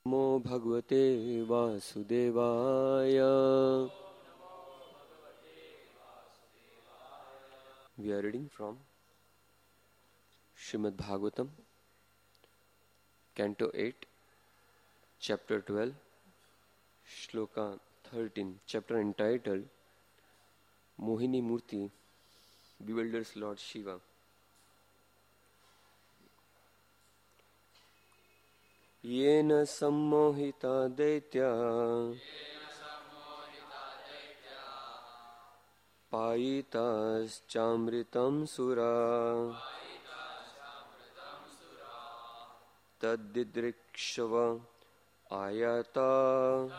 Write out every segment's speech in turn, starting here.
Namo Bhagavate Vasudevaya. We are reading from Srimad Bhagavatam, Canto 8, Chapter 12, Shloka 13, chapter entitled Mohini Murti bewilders Lord Shiva. Yena sammohita daitya payitas chamritam sura tadidrikshava ayata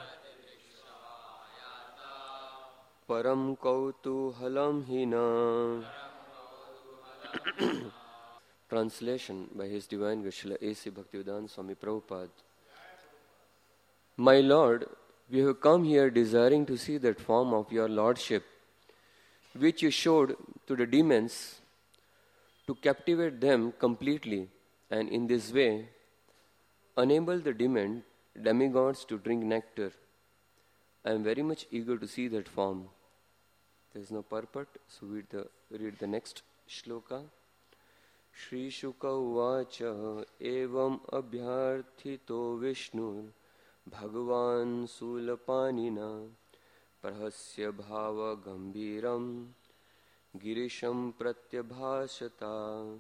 param kautuhalam hina. Translation by His Divine Grace Srila A.C. Bhaktivedanta Swami Prabhupada. My Lord, we have come here desiring to see that form of your Lordship, which you showed to the demons to captivate them completely, and in this way enable the demigods to drink nectar. I am very much eager to see that form. There is no purport, so read the next shloka. Shri Shuka Uvacha Evam Abhyarthito Vishnur Bhagavan Sulapanina Prahasya Bhava Gambiram Girisham Pratyabhashata.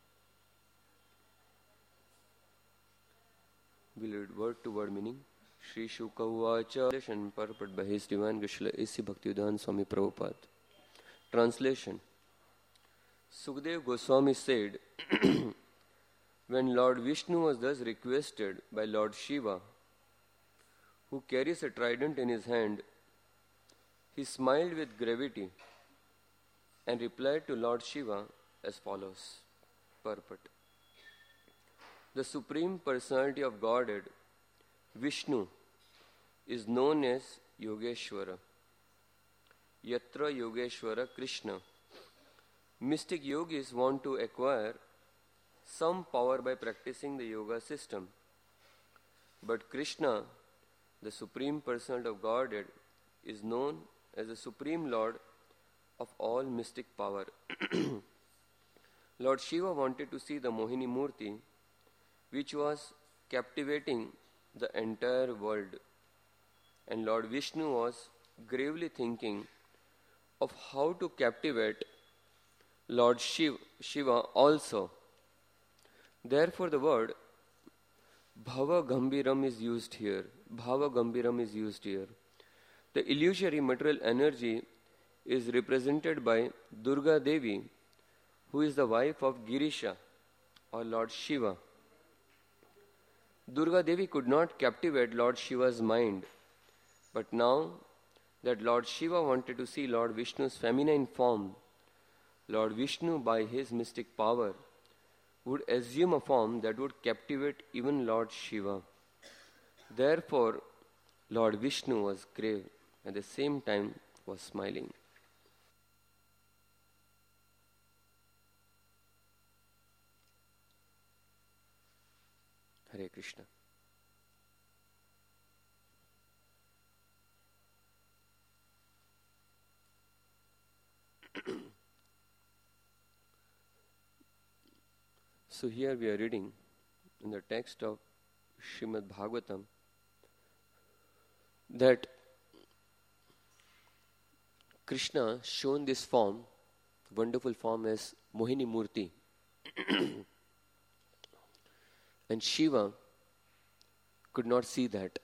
We'll read word to word meaning. Shri Shuka Uvacha. Translation purport by His Divine Grace Srila A.C. Bhaktivedanta Swami Prabhupada. Translation. Sukadeva Goswami said, when Lord Vishnu was thus requested by Lord Shiva, who carries a trident in his hand, he smiled with gravity and replied to Lord Shiva as follows. Purport. The Supreme Personality of Godhead, Vishnu, is known as Yogeshwara. Yatra Yogeshwara Krishna. Mystic yogis want to acquire some power by practicing the yoga system. But Krishna, the Supreme Personality of Godhead, is known as the Supreme Lord of all mystic power. Lord Shiva wanted to see the Mohini Murti, which was captivating the entire world. And Lord Vishnu was gravely thinking of how to captivate Lord Shiva also. Therefore the word Bhava Gambiram is used here. Bhava Gambiram is used here. The illusory material energy is represented by Durga Devi, who is the wife of Girisha or Lord Shiva. Durga Devi could not captivate Lord Shiva's mind, but now that Lord Shiva wanted to see Lord Vishnu's feminine form, Lord Vishnu, by his mystic power, would assume a form that would captivate even Lord Shiva. Therefore, Lord Vishnu was grave, at the same time was smiling. Hare Krishna. So here we are reading in the text of Srimad Bhagavatam that Krishna shown this form, wonderful form as Mohini Murti. And Shiva could not see that.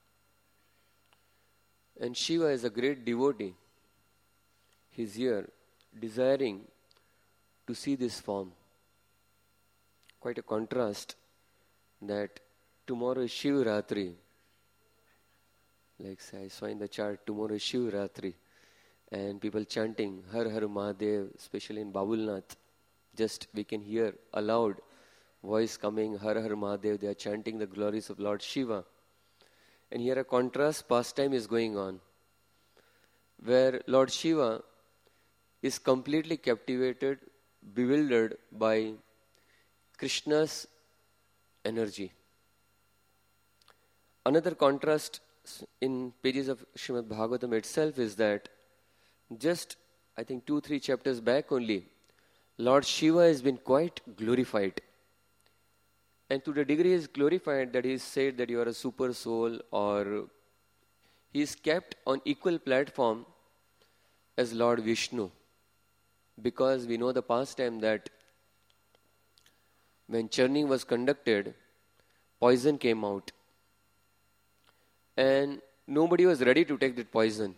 And Shiva is a great devotee. He is here desiring to see this form. Quite a contrast that tomorrow is Shivratri. Like say, I saw in the chart, tomorrow is Shivratri. And people chanting Har Har Mahadev, especially in Babulnath. Just we can hear a loud voice coming, Har Har Mahadev. They are chanting the glories of Lord Shiva. And here a contrast pastime is going on, where Lord Shiva is completely captivated, bewildered by Krishna's energy. another contrast in pages of Srimad Bhagavatam itself is that just, I think, 2-3 chapters back only, Lord Shiva has been quite glorified. And to the degree he is glorified that he is said that you are a super soul, or he is kept on equal platform as Lord Vishnu. Because we know the pastime that when churning was conducted, poison came out. And nobody was ready to take that poison.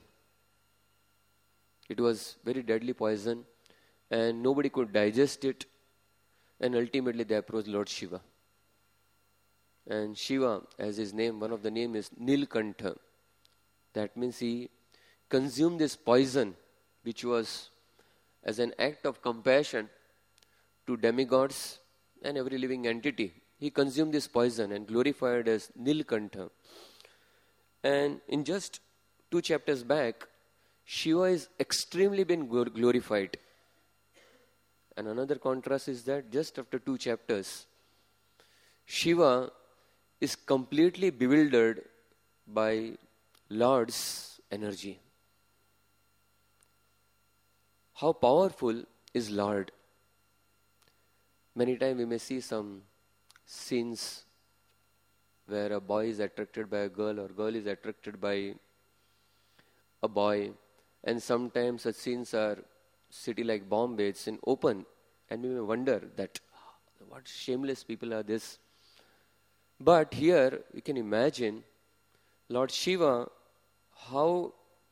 It was very deadly poison and nobody could digest it. And ultimately they approached Lord Shiva. And Shiva, as his name, one of the name is Nilkantha. That means he consumed this poison, which was as an act of compassion to demigods and every living entity. He consumed this poison and glorified as Nilkantha. And in just 2 chapters back, Shiva is extremely been glorified. And another contrast is that just after 2 chapters, Shiva is completely bewildered by Lord's energy. How powerful is Lord? Many times we may see some scenes where a boy is attracted by a girl or girl is attracted by a boy, and sometimes such scenes are city like Bombay, it's in open, and we may wonder that what shameless people are this. But here we can imagine Lord Shiva, how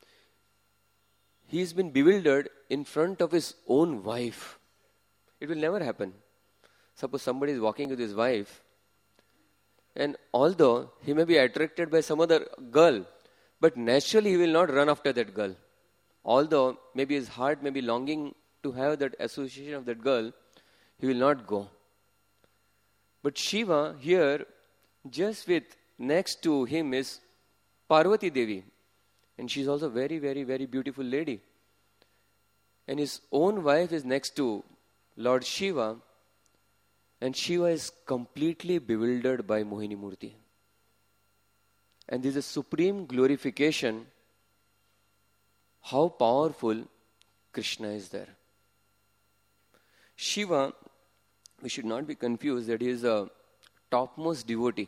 he's been bewildered in front of his own wife. It will never happen. Suppose somebody is walking with his wife, and although he may be attracted by some other girl, but naturally he will not run after that girl. Although maybe his heart may be longing to have that association of that girl, he will not go. But Shiva here, just with next to him is Parvati Devi. And she is also very, very, very beautiful lady. And his own wife is next to Lord Shiva. And Shiva is completely bewildered by Mohini Murti. And this is a supreme glorification how powerful Krishna is there. Shiva, we should not be confused that he is a topmost devotee.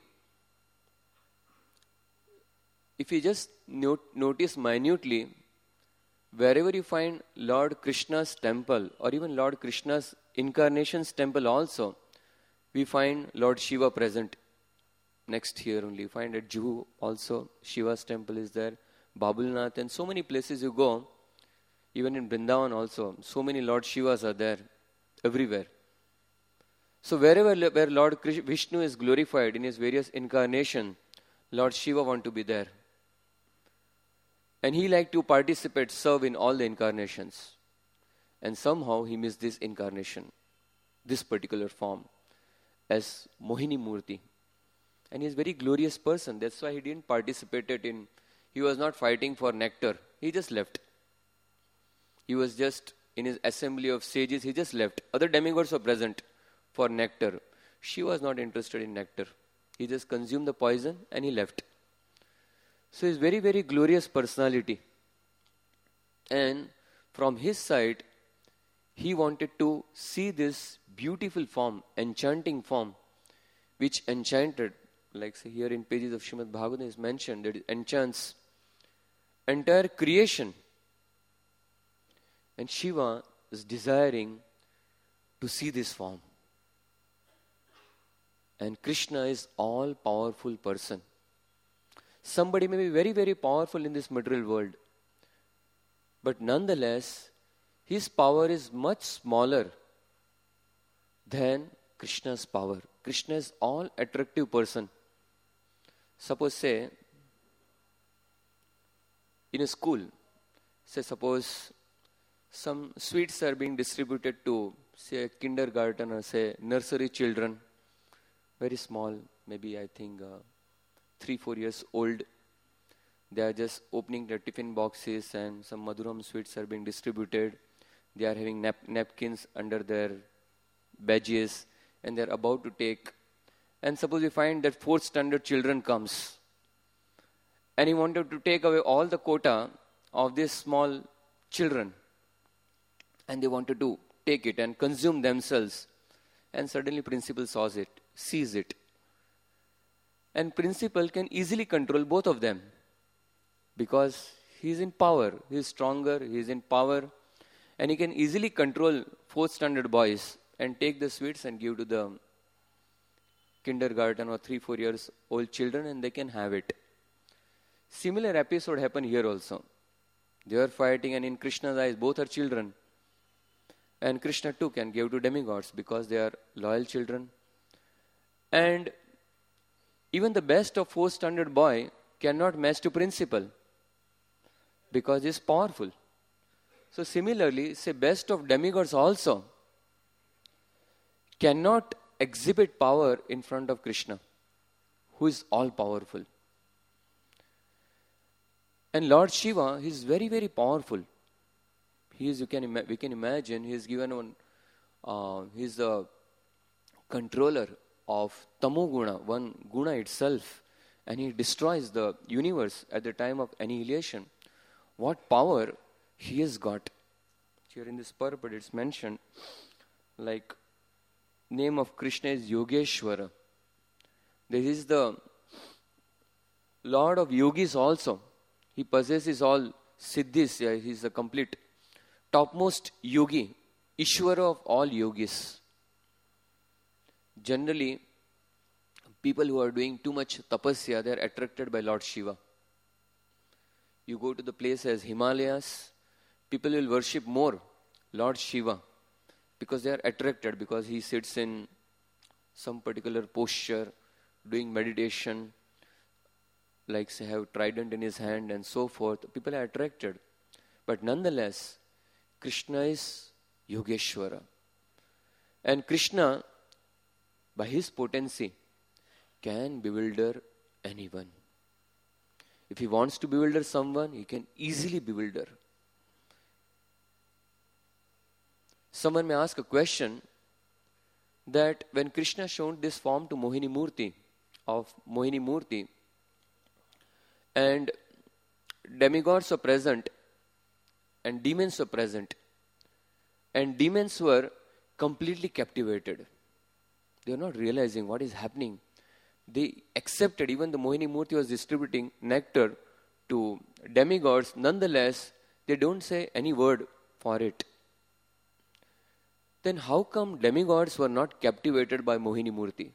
If you just notice minutely, wherever you find Lord Krishna's temple or even Lord Krishna's incarnation's temple also, we find Lord Shiva present. Next here only, you find at Juhu also Shiva's temple is there, Babulnath, and so many places you go, even in Vrindavan also, so many Lord Shivas are there, everywhere. So wherever where Lord Vishnu is glorified in his various incarnations, Lord Shiva want to be there. And he like to participate, serve in all the incarnations. And somehow he missed this incarnation, this particular form, as Mohini Murti. And he is a very glorious person. That's why he didn't participate in, he was not fighting for nectar. He just left. He was just in his assembly of sages, he just left. Other demigods were present for nectar. She was not interested in nectar. He just consumed the poison and he left. So he's very, very glorious personality. And from his side, he wanted to see this beautiful form, enchanting form, which enchanted, like say here in pages of Srimad Bhagavatam is mentioned, that it enchants entire creation. And Shiva is desiring to see this form. And Krishna is all-powerful person. Somebody may be very, very powerful in this material world. But nonetheless, his power is much smaller than Krishna's power. Krishna is all-attractive person. Suppose say, in a school, say suppose some sweets are being distributed to, say, kindergarten or say nursery children, very small, maybe I think 3-4 years old. They are just opening their tiffin boxes and some Madhuram sweets are being distributed. They are having napkins under their badges and they are about to take. And suppose we find that 4th standard children comes And he wanted to take away all the quota of these small children. And they wanted to take it and consume themselves. And suddenly principal sees it. And principal can easily control both of them. Because he is in power. He is stronger, he is in power. And he can easily control 4th standard boys and take the sweets and give to the kindergarten or 3-4 years old children, and they can have it. Similar episode happened here also. They were fighting, and in Krishna's eyes both are children. And Krishna took and gave to demigods because they are loyal children. And even the best of 4th standard boy cannot match to principal because he is powerful. So similarly, say best of demigods also cannot exhibit power in front of Krishna, who is all powerful. And Lord Shiva, he is very, very powerful. He is, we can imagine, he is given one, he is the controller of Tamoguna, one guna itself, and he destroys the universe at the time of annihilation. What power he has got. Here in this purport it's mentioned, like, name of Krishna is Yogeshwara. This is the Lord of yogis also. He possesses all siddhis. Yeah, he is the complete topmost yogi, Ishwara of all yogis. Generally, people who are doing too much tapasya, they are attracted by Lord Shiva. You go to the place as Himalayas, people will worship more Lord Shiva because they are attracted, because he sits in some particular posture, doing meditation, like say have trident in his hand and so forth. People are attracted. But nonetheless, Krishna is Yogeshwara. And Krishna, by his potency, can bewilder anyone. If he wants to bewilder someone, he can easily bewilder. Someone may ask a question that when Krishna showed this form to Mohini Murti, and demigods were present, and demons were present, and demons were completely captivated. They are not realizing what is happening. They accepted, even the Mohini Murti was distributing nectar to demigods, nonetheless, they don't say any word for it. Then how come demigods were not captivated by Mohini Murti?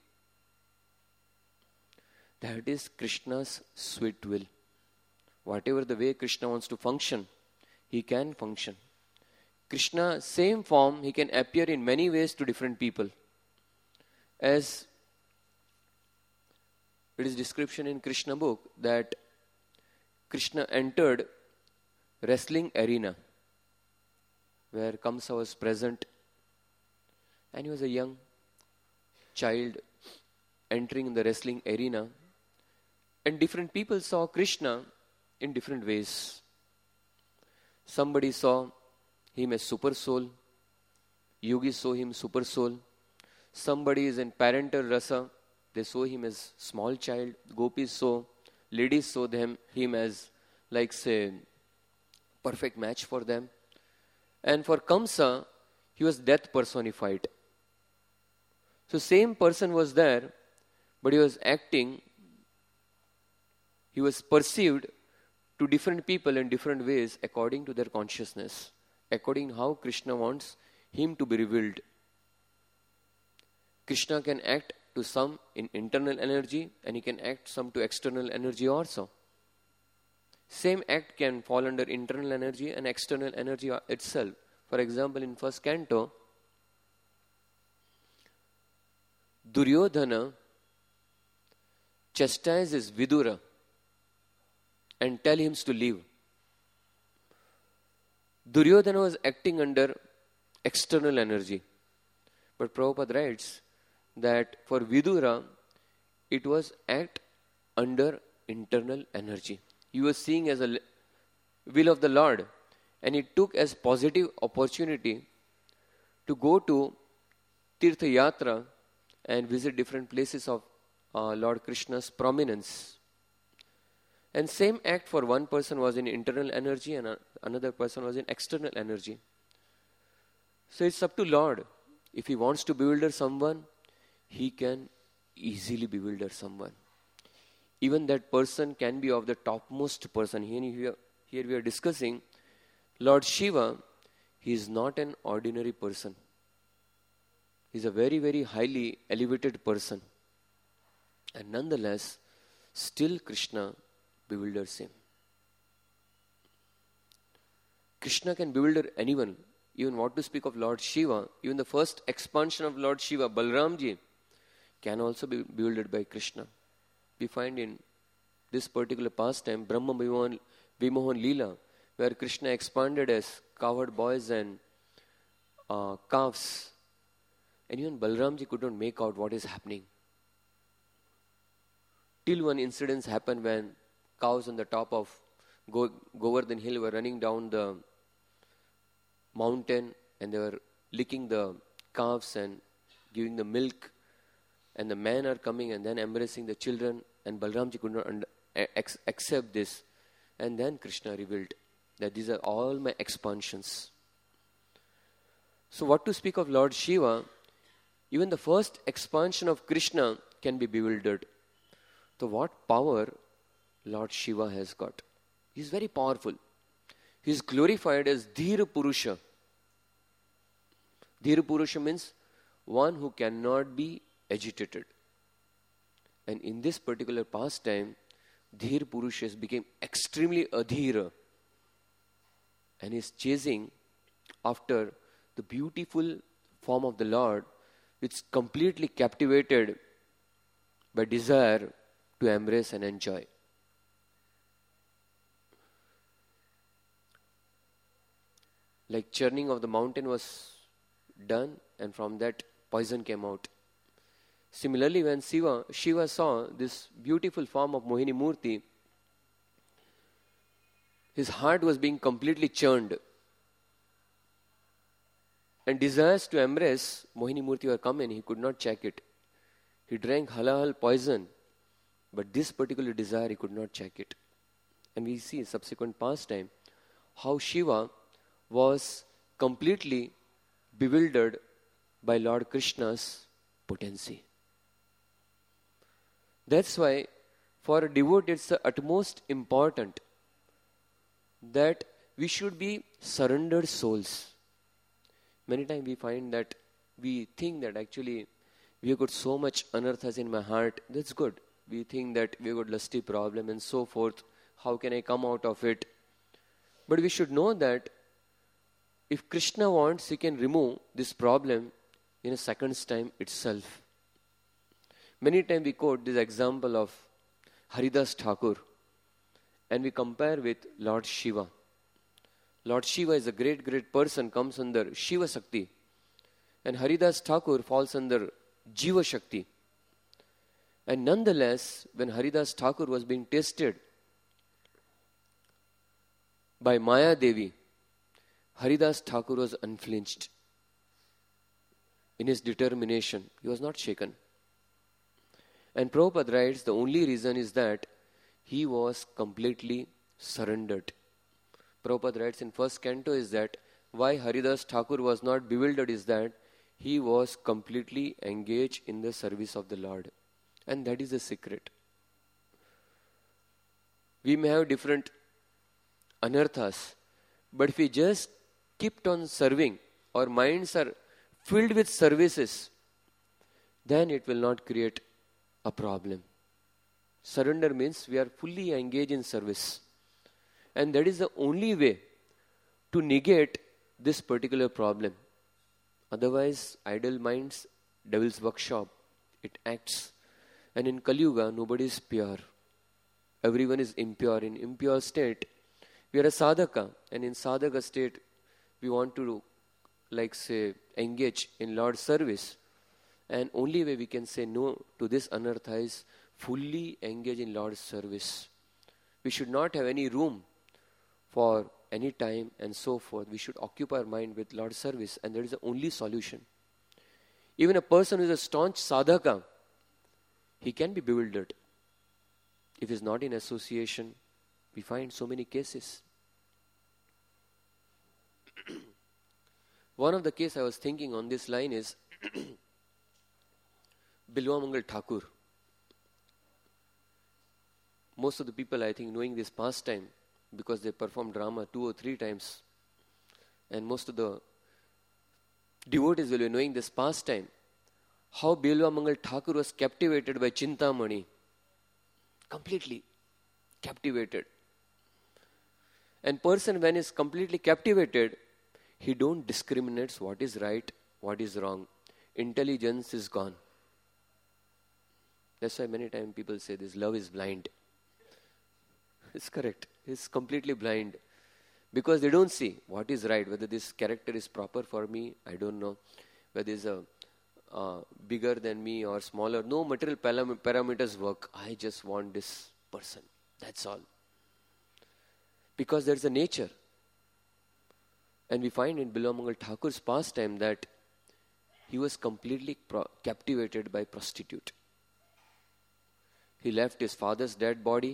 That is Krishna's sweet will. Whatever the way Krishna wants to function, he can function. Krishna, same form, he can appear in many ways to different people. As it is description in Krishna book that Krishna entered wrestling arena where Kamsa was present, and he was a young child entering in the wrestling arena, and different people saw Krishna in different ways. Somebody saw him as super soul, yogis saw him super soul. Somebody is in parental rasa, they saw him as small child. Gopis saw, ladies saw him as, like say, perfect match for them. And for Kamsa, he was death personified. So same person was there, but he was acting, he was perceived to different people in different ways according to their consciousness, according to how Krishna wants him to be revealed. Krishna can act to some in internal energy, and he can act some to external energy also. Same act can fall under internal energy and external energy itself. For example, in first canto, Duryodhana chastises Vidura and tell him to leave. Duryodhana was acting under external energy. But Prabhupada writes that for Vidura, it was act under internal energy. He was seeing as a will of the Lord, and he took as positive opportunity to go to Tirtha Yatra and visit different places of Lord Krishna's prominence. And same act for one person was in internal energy and another person was in external energy. So it's up to Lord. If He wants to bewilder someone, He can easily bewilder someone. Even that person can be of the topmost person. Here we are discussing Lord Shiva. He is not an ordinary person. He is a very, very highly elevated person. And nonetheless, still Krishna bewilders him. Krishna can bewilder anyone. Even what to speak of Lord Shiva, even the first expansion of Lord Shiva, Balramji, can also be bewildered by Krishna. We find in this particular pastime, Brahma Vimohan Leela, where Krishna expanded as cowherd boys and calves. And even Balramji could not make out what is happening. Till one incident happened when cows on the top of Govardhan Hill were running down the mountain and they were licking the calves and giving the milk, and the men are coming and then embracing the children, and Balramji could not accept this, and then Krishna revealed that these are all my expansions. So what to speak of Lord Shiva, even the first expansion of Krishna can be bewildered. So what power Lord Shiva has got? He is very powerful. He is glorified as Dhira Purusha. Dhira Purusha means one who cannot be agitated. And in this particular pastime, Dhira Purusha became extremely adhira and is chasing after the beautiful form of the Lord, which is completely captivated by desire to embrace and enjoy. Like churning of the mountain was done, and from that poison came out. Similarly, when Shiva saw this beautiful form of Mohini Murti, his heart was being completely churned. And desires to embrace Mohini Murti were coming, he could not check it. He drank halal poison, but this particular desire he could not check it. And we see in subsequent pastime how Shiva was completely bewildered by Lord Krishna's potency. That's why for a devotee it's the utmost important that we should be surrendered souls. Many times we find that we think that actually we have got so much anarthas in my heart. That's good. We think that we have got lusty problem and so forth. How can I come out of it? But we should know that if Krishna wants, He can remove this problem in a second's time itself. Many times we quote this example of Haridas Thakur and we compare with Lord Shiva. Lord Shiva is a great, great person, comes under Shiva Shakti. And Haridas Thakur falls under Jiva Shakti. And nonetheless, when Haridas Thakur was being tested by Maya Devi, Haridas Thakur was unflinched in his determination. He was not shaken. And Prabhupada writes, the only reason is that he was completely surrendered. Prabhupada writes in first canto is that why Haridas Thakur was not bewildered is that he was completely engaged in the service of the Lord. And that is the secret. We may have different anarthas, but if we just kept on serving, our minds are filled with services, then it will not create a problem. Surrender means we are fully engaged in service. And that is the only way to negate this particular problem. Otherwise, idle minds, devil's workshop, it acts. And in Kali Yuga, nobody is pure. Everyone is impure. In impure state, we are a sadhaka. And in sadhaka state, we want to, engage in Lord's service. And only way we can say no to this anartha is fully engage in Lord's service. We should not have any room for any time and so forth. We should occupy our mind with Lord's service, and that is the only solution. Even a person who is a staunch sadhaka, he can be bewildered if he is not in association We find so many cases. One of the cases I was thinking on this line is Bilwamangal Thakur. Most of the people, I think, knowing this pastime because they performed drama 2 or 3 times. And most of the devotees will be knowing this pastime. How Bilwamangal Thakur was captivated by Chintamani. Completely captivated. And person when is completely captivated, he don't discriminate what is right, what is wrong. Intelligence is gone. That's why many times people say this love is blind. It's correct. It's completely blind. Because they don't see what is right, whether this character is proper for me, I don't know. Whether it's bigger than me or smaller. No material parameters work. I just want this person. That's all. Because there's a nature. And we find in Bilwamangal Thakur's pastime that he was completely captivated by prostitute. He left his father's dead body.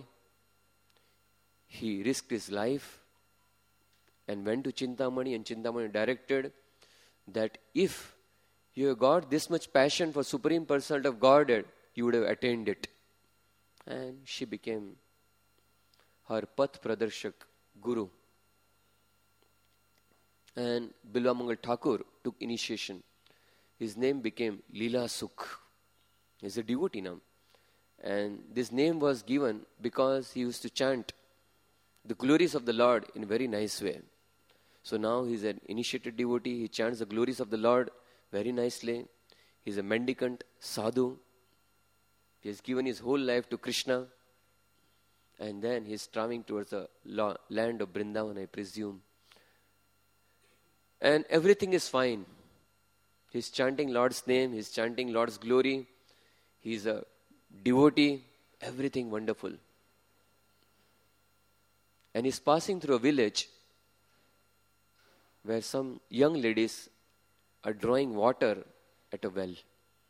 He risked his life and went to Chintamani, and Chintamani directed that if you have got this much passion for Supreme Personality of Godhead, you would have attained it. And she became her Path Pradarshak Guru. And Bilwamangal Thakur took initiation. His name became Leela Sukh. He's a devotee now. And this name was given because he used to chant the glories of the Lord in a very nice way. So now he's an initiated devotee. He chants the glories of the Lord very nicely. He's a mendicant, sadhu. He has given his whole life to Krishna. And then he's traveling towards the land of Vrindavan, I presume. And everything is fine. He's chanting Lord's name. He's chanting Lord's glory. He's a devotee. Everything wonderful. And he's passing through a village where some young ladies are drawing water at a well.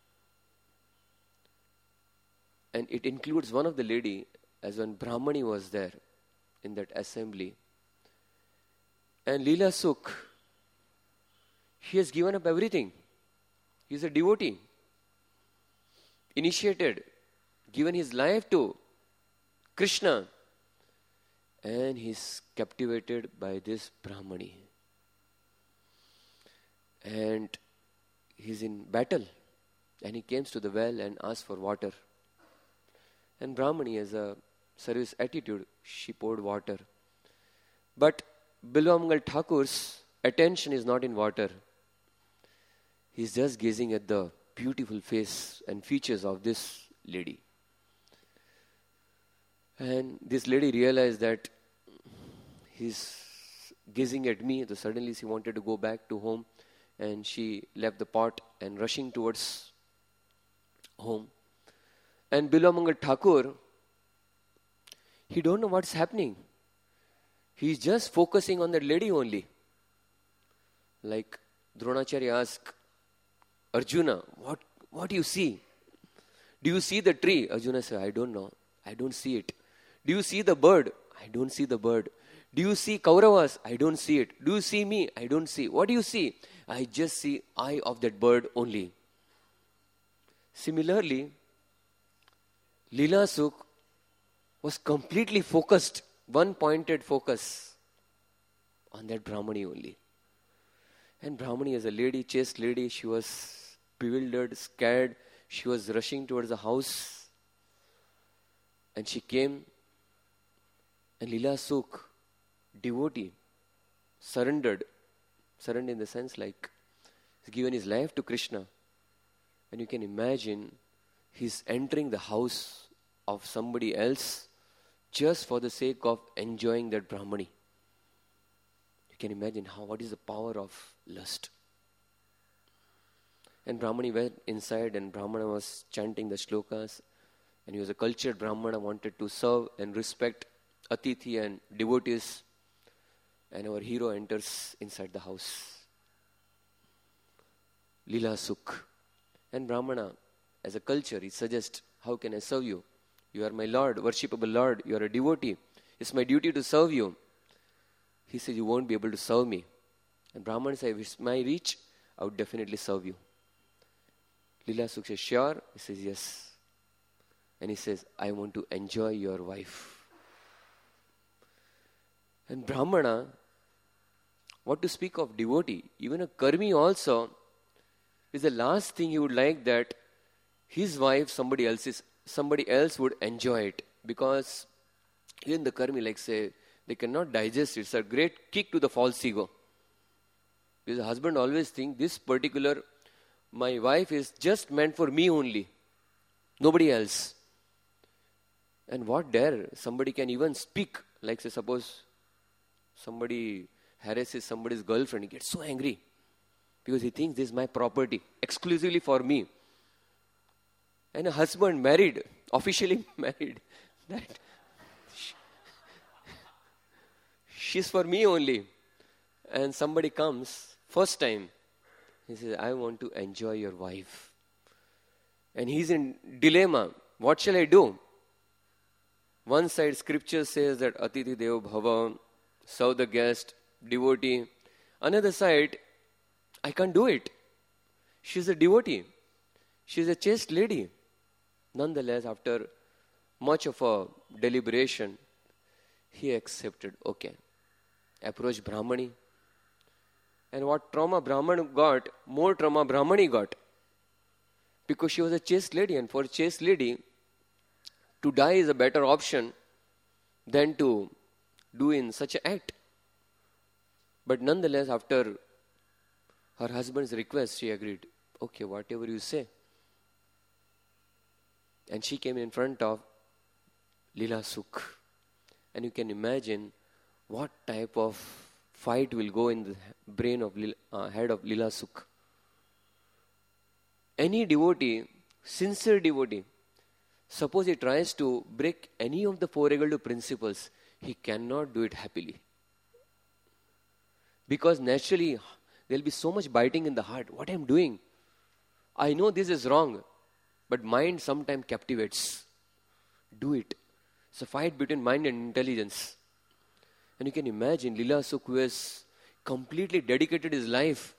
And it includes one of the lady, as when Brahmani was there in that assembly. And Leela Sukh, he has given up everything. He is a devotee. Initiated, given his life to Krishna. And he's captivated by this Brahmani. And he's in battle. And he comes to the well and asks for water. And Brahmani, as a service attitude, she poured water. But Bilwamangal Thakur's attention is not in water. He's just gazing at the beautiful face and features of this lady. And this lady realized that he's gazing at me. So suddenly she wanted to go back to home. And she left the pot and rushing towards home. And Bilwamangal Thakur, he don't know what's happening. He's just focusing on that lady only. Like Dronacharya asked Arjuna, what do you see? Do you see the tree? Arjuna said, I don't know. I don't see it. Do you see the bird? I don't see the bird. Do you see Kauravas? I don't see it. Do you see me? I don't see. What do you see? I just see eye of that bird only. Similarly, Leela Sukh was completely focused, one-pointed focus on that Brahmani only. And Brahmani, as a lady, chaste lady, she was bewildered, scared. She was rushing towards the house. And she came. And Leela Sukh, devotee, surrendered. Surrendered in the sense like he's given his life to Krishna. And you can imagine he's entering the house of somebody else just for the sake of enjoying that Brahmani. You can imagine what is the power of lust. And Brahmani went inside and Brahmana was chanting the shlokas. And he was a cultured Brahmana, wanted to serve and respect Atithi and devotees. And our hero enters inside the house. Leela Sukh. And Brahmana, as a culture, he suggests, how can I serve you? You are my Lord, worshipable Lord. You are a devotee. It's my duty to serve you. He says, you won't be able to serve me. And Brahman says, if it's my reach, I would definitely serve you. Lila Suk says, sure? He says, yes. And he says, I want to enjoy your wife. And Brahmana, what to speak of devotee, even a karmi also, is the last thing he would like that his wife, somebody else would enjoy it. Because even the karmi, like say, they cannot digest it. It's a great kick to the false ego. Because the husband always thinks this particular, my wife is just meant for me only. Nobody else. And what dare, somebody can even speak, like say suppose somebody harasses somebody's girlfriend, he gets so angry. Because he thinks this is my property, exclusively for me. And a husband married, officially married, that she's for me only. And somebody comes, first time, he says, I want to enjoy your wife. And he's in dilemma. What shall I do? One side scripture says that Atiti Devo Bhava, serve the guest, devotee. Another side, I can't do it. She's a devotee. She's a chaste lady. Nonetheless, after much of a deliberation, he accepted, okay. Approached Brahmani. And what trauma Brahman got, more trauma Brahmani got. Because she was a chaste lady, and for a chaste lady, to die is a better option than to do in such an act. But nonetheless, after her husband's request, she agreed, okay, whatever you say. And she came in front of Lila Suk. And you can imagine what type of fight will go in the brain of head of Lila Suk. Any devotee, sincere devotee, suppose he tries to break any of the four regal principles, he cannot do it happily. Because naturally, there will be so much biting in the heart. What I am doing? I know this is wrong, but mind sometimes captivates. Do it. It's a fight between mind and intelligence. And you can imagine Lila Suk, who has completely dedicated his life.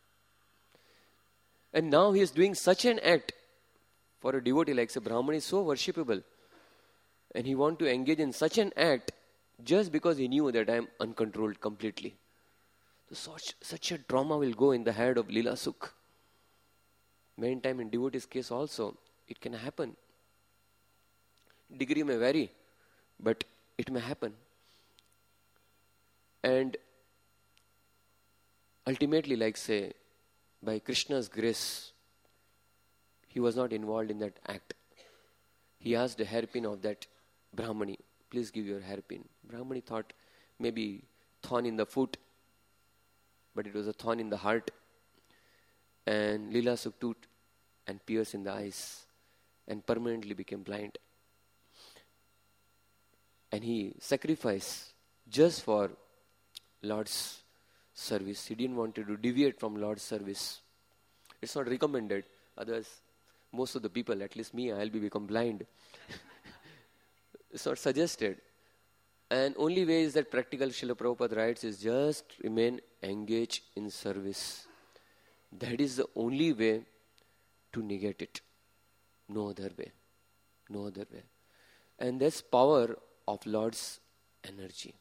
And now he is doing such an act. For a devotee like say Brahman is so worshipable. And he wants to engage in such an act just because he knew that I am uncontrolled completely. So such a trauma will go in the head of Lila Suk. Many times in devotee's case also, it can happen. Degree may vary, but it may happen. And ultimately, like say, by Krishna's grace, he was not involved in that act. He asked the hairpin of that Brahmani, please give your hairpin. Brahmani thought maybe thorn in the foot, but it was a thorn in the heart. And Lila Suk took and pierced in the eyes and permanently became blind. And he sacrificed just for Lord's service. He didn't want to deviate from Lord's service. It's not recommended. Otherwise, most of the people, at least me, I'll become blind. It's not suggested. And only way is that practical Srila Prabhupada writes is just remain engaged in service. That is the only way to negate it. No other way. No other way. And that's power of Lord's energy.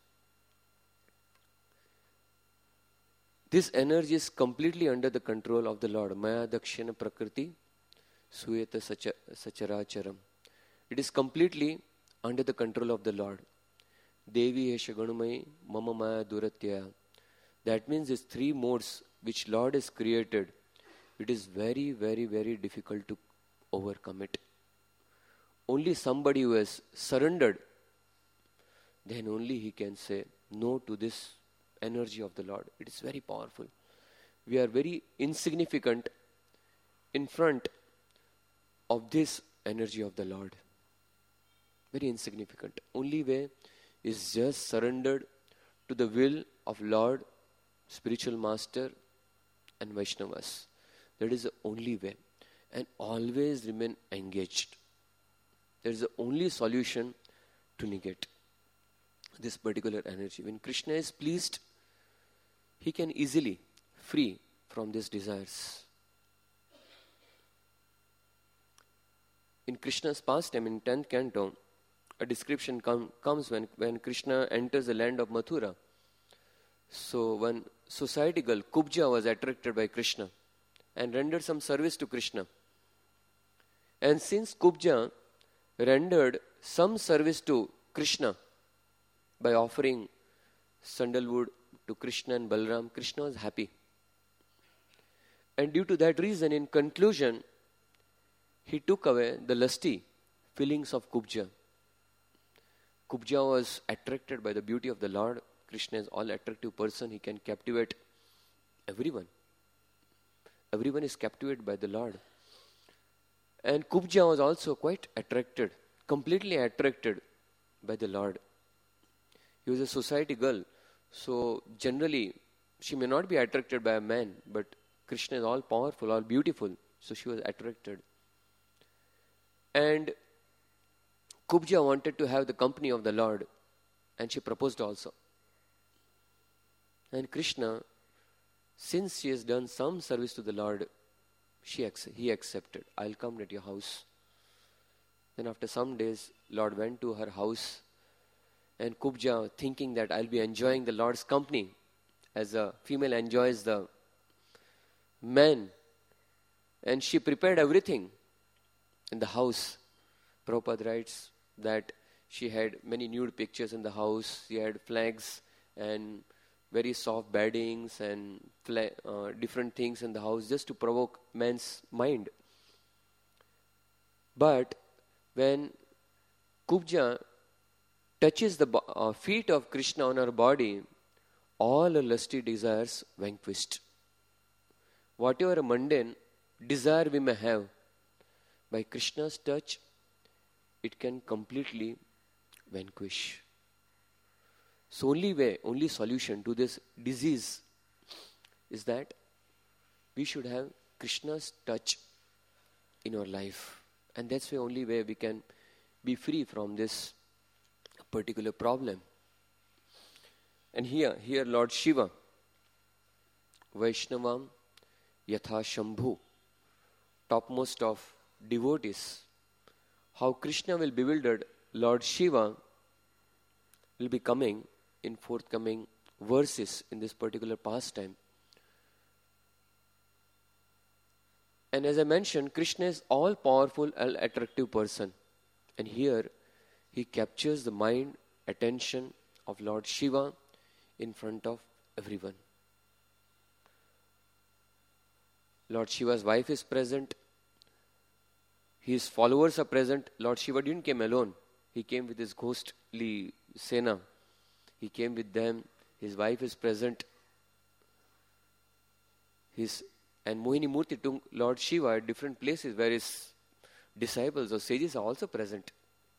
This energy is completely under the control of the Lord. Maya dakshina prakriti suyeta sacharacharam. It is completely under the control of the Lord. Devi esha ganumai mama maya duratya. That means these three modes which Lord has created, it is very, very, very difficult to overcome it. Only somebody who has surrendered, then only he can say no to this energy of the Lord. It is very powerful. We are very insignificant in front of this energy of the Lord. Very insignificant. Only way is just surrendered to the will of Lord, spiritual master and Vaishnavas. That is the only way. And always remain engaged. That is the only solution to negate. this particular energy. When Krishna is pleased, he can easily free from these desires. In Krishna's pastime, in 10th canto, a description comes when Krishna enters the land of Mathura. So one society girl, Kubja, was attracted by Krishna and rendered some service to Krishna. And since Kubja rendered some service to Krishna by offering sandalwood to Krishna and Balram, Krishna was happy. And due to that reason, in conclusion, he took away the lusty feelings of Kubja. Kubja was attracted by the beauty of the Lord. Krishna is all attractive person. He can captivate everyone. Everyone is captivated by the Lord. And Kubja was also quite attracted, completely attracted by the Lord. He was a society girl. So generally, she may not be attracted by a man, but Krishna is all powerful, all beautiful. So she was attracted. And Kubja wanted to have the company of the Lord, and she proposed also. And Krishna, since she has done some service to the Lord, he accepted. I'll come at your house. Then after some days, Lord went to her house, and Kubja, thinking that I'll be enjoying the Lord's company, as a female enjoys the man, and she prepared everything in the house. Prabhupada writes that she had many nude pictures in the house. She had flags and very soft beddings and different things in the house just to provoke man's mind. But when Kubja touches the feet of Krishna on her body, all her lusty desires vanquished. Whatever mundane desire we may have, by Krishna's touch, it can completely vanquish. So only solution to this disease is that we should have Krishna's touch in our life. And that's the only way we can be free from this particular problem. And here Lord Shiva, Vaishnavam Yatha Shambhu, topmost of devotees, how Krishna will bewildered Lord Shiva will be coming in forthcoming verses in this particular pastime. And as I mentioned, Krishna is all-powerful and attractive person. And here he captures the mind, attention of Lord Shiva in front of everyone. Lord Shiva's wife is present. His followers are present. Lord Shiva didn't come alone. He came with his ghostly Sena. He came with them. His wife is present. And Mohini Murti took Lord Shiva at different places where his disciples or sages are also present.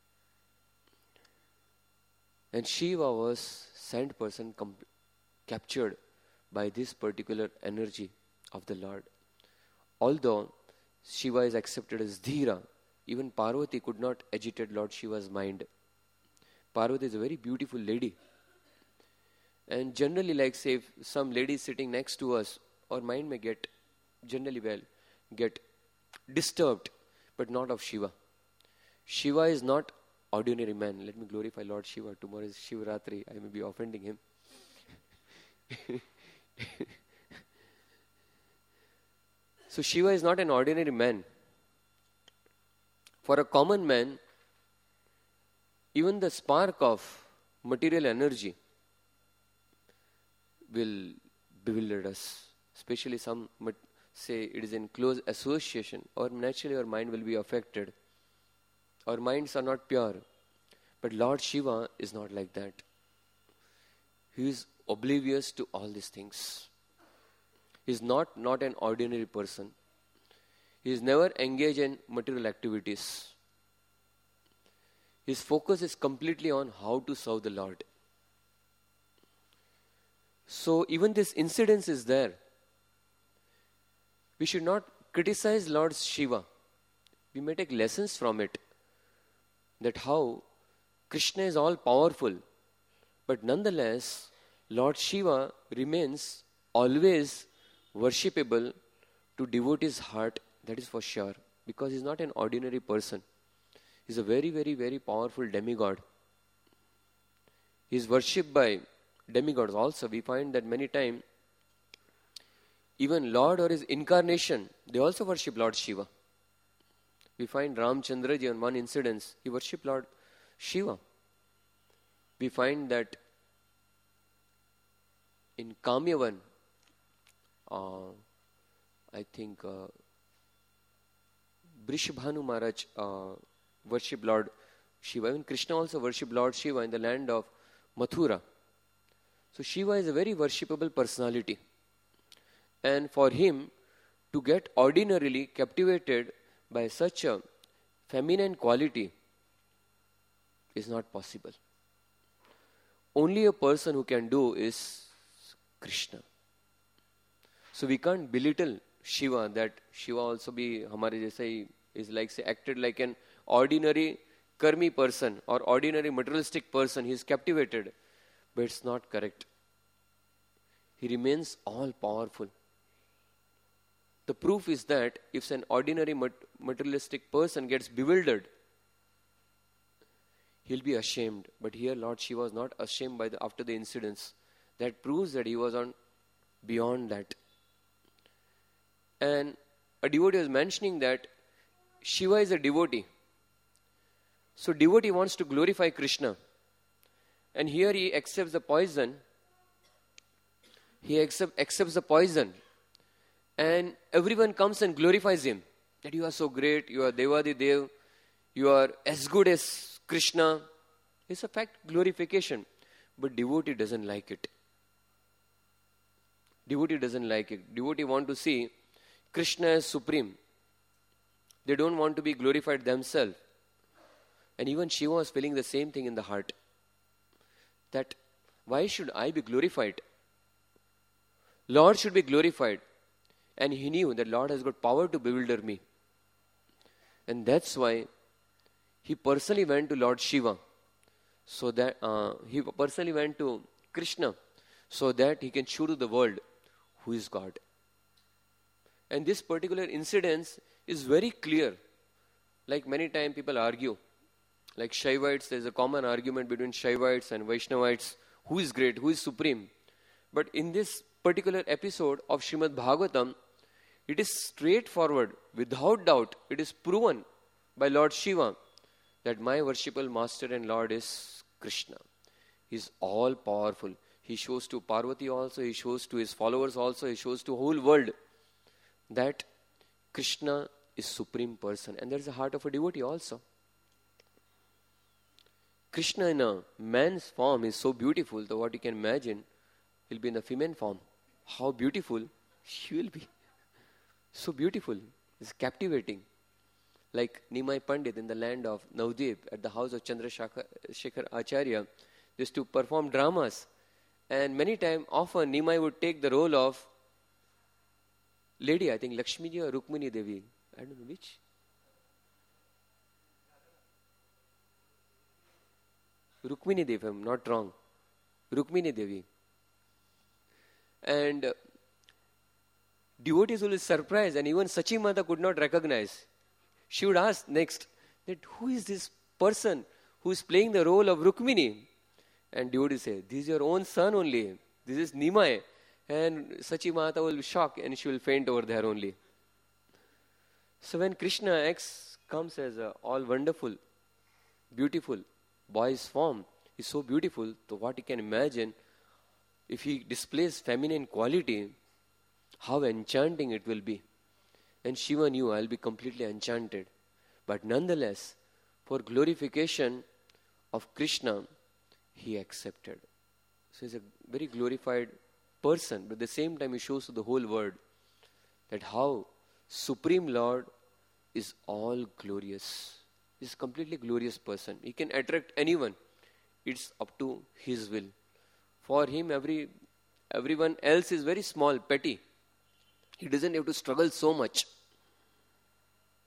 And Shiva was sent person captured by this particular energy of the Lord. Although Shiva is accepted as Dhira, even Parvati could not agitate Lord Shiva's mind. Parvati is a very beautiful lady. And generally, like say, if some lady is sitting next to us, our mind may get disturbed, but not of Shiva. Shiva is not ordinary man. Let me glorify Lord Shiva. Tomorrow is Shivratri. I may be offending him. So Shiva is not an ordinary man. For a common man, even the spark of material energy will bewilder us. Especially some say it is in close association, or naturally our mind will be affected. Our minds are not pure. But Lord Shiva is not like that. He is oblivious to all these things. He is not an ordinary person. He is never engaged in material activities. His focus is completely on how to serve the Lord. So even this incidence is there. We should not criticize Lord Shiva. We may take lessons from it. That how Krishna is all powerful, But nonetheless, Lord Shiva remains always worshipable to devotee's heart, that is for sure, because he's not an ordinary person. He's a very, very, very powerful demigod. He is worshipped by demigods also. We find that many times, even Lord or his incarnation, they also worship Lord Shiva. We find Ramchandraji on one incident, he worshipped Lord Shiva. We find that in Kamyavan, I think Brishabhanu Maharaj worshipped Lord Shiva. Even Krishna also worshipped Lord Shiva in the land of Mathura. So Shiva is a very worshipable personality. And for him to get ordinarily captivated by such a feminine quality is not possible. Only a person who can do is Krishna. So we can't belittle Shiva, that Shiva also be hamare jaisa hi is like, say, acted like an ordinary karmi person or ordinary materialistic person. He is captivated. But it's not correct. He remains all powerful. The proof is that if an ordinary materialistic person gets bewildered, he'll be ashamed. But here Lord Shiva was not ashamed after the incidents. That proves that he was on beyond that. And a devotee was mentioning that Shiva is a devotee. So devotee wants to glorify Krishna. And here he accepts the poison. He accepts the poison. And everyone comes and glorifies him. That you are so great, you are Devadi Dev, you are as good as Krishna. It's a fact, glorification. But devotee doesn't like it. Devotee doesn't like it. Devotee want to see Krishna as supreme. They don't want to be glorified themselves. And even Shiva was feeling the same thing in the heart. That why should I be glorified? Lord should be glorified. And he knew that Lord has got power to bewilder me. And that's why he personally went to Lord Shiva. So that he personally went to Krishna. So that he can show to the world who is God. And this particular incident is very clear. Like many times people argue. Like Shaivites, there is a common argument between Shaivites and Vaishnavites. Who is great? Who is supreme? But in this particular episode of Srimad Bhagavatam, it is straightforward, without doubt. It is proven by Lord Shiva that my worshipful master and Lord is Krishna. He is all powerful. He shows to Parvati also, he shows to his followers also, he shows to the whole world that Krishna is supreme person. And there is the heart of a devotee also. Krishna in a man's form is so beautiful that what you can imagine, he'll be in the female form. How beautiful she will be. So beautiful. It's captivating. Like Nimai Pandit in the land of Navdeep at the house of Chandrasekhar Acharya, they used to perform dramas. And many times, often Nimai would take the role of lady, I think Lakshmi ji or Rukmini Devi. I don't know which. Rukmini Devi, if I'm not wrong. Rukmini Devi. And devotees will be surprised, and even Sachi Mata could not recognize. She would ask next, that who is this person who is playing the role of Rukmini? And devotees say, this is your own son only. This is Nimai. And Sachi Mata will be shocked and she will faint over there only. So when Krishna comes as a all wonderful, beautiful boy's form, is so beautiful, so what you can imagine, if he displays feminine quality, how enchanting it will be. And Shiva knew, I'll be completely enchanted. But nonetheless, for glorification of Krishna, he accepted. So he's a very glorified person, but at the same time he shows to the whole world that how Supreme Lord is all glorious. He's a completely glorious person. He can attract anyone. It's up to his will. For him, everyone else is very small, petty. He doesn't have to struggle so much.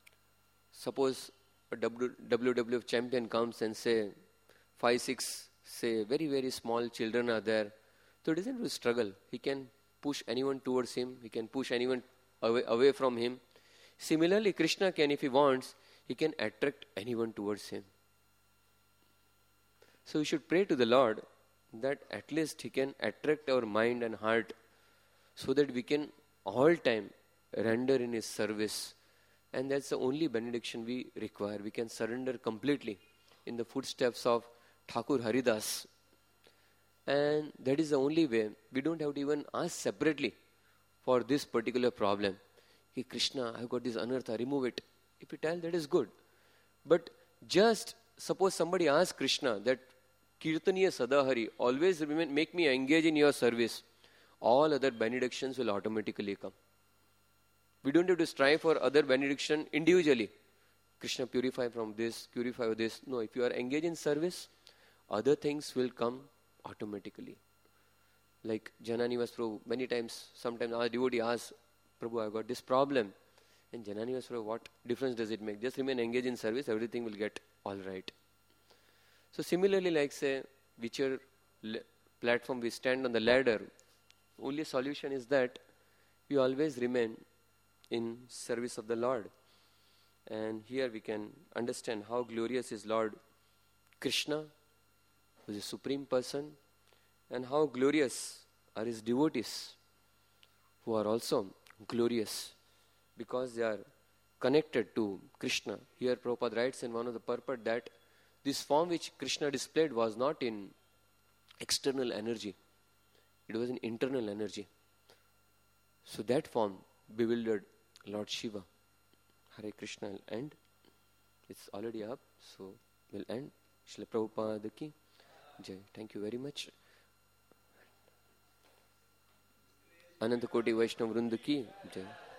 Suppose a WWF champion comes and say 5-6 say very, very small children are there, so he doesn't have to struggle. He can push anyone towards him. He can push anyone away from him. Similarly, Krishna can, if he wants, he can attract anyone towards him. So we should pray to the Lord that at least he can attract our mind and heart so that we can all time render in his service. And that's the only benediction we require. We can surrender completely in the footsteps of Thakur Haridas. And that is the only way. We don't have to even ask separately for this particular problem. Hey Krishna, I've got this anartha, remove it. If you tell, that is good. But just suppose somebody asks Krishna that Kirtaniya Sadahari, always make me engage in your service. All other benedictions will automatically come. We don't have to strive for other benediction individually. Krishna, purify from this, purify this. No, if you are engaged in service, other things will come automatically. Like Janani was Prabhu, many times, sometimes our devotee asks, Prabhu, I've got this problem. And Janani was Prabhu, what difference does it make? Just remain engaged in service, everything will get all right. So similarly, like say, whichever platform we stand on the ladder, only solution is that we always remain in service of the Lord. And here we can understand how glorious is Lord Krishna, who is a supreme person, and how glorious are his devotees, who are also glorious because they are connected to Krishna. Here Prabhupada writes in one of the purport that this form which Krishna displayed was not in external energy. It was an internal energy. So that form bewildered Lord Shiva. Hare Krishna will end. It's already up, so we'll end. Srila Prabhupada ki Jai. Thank you very much. Ananta Koti Vaishnava Vrinda ki Jai.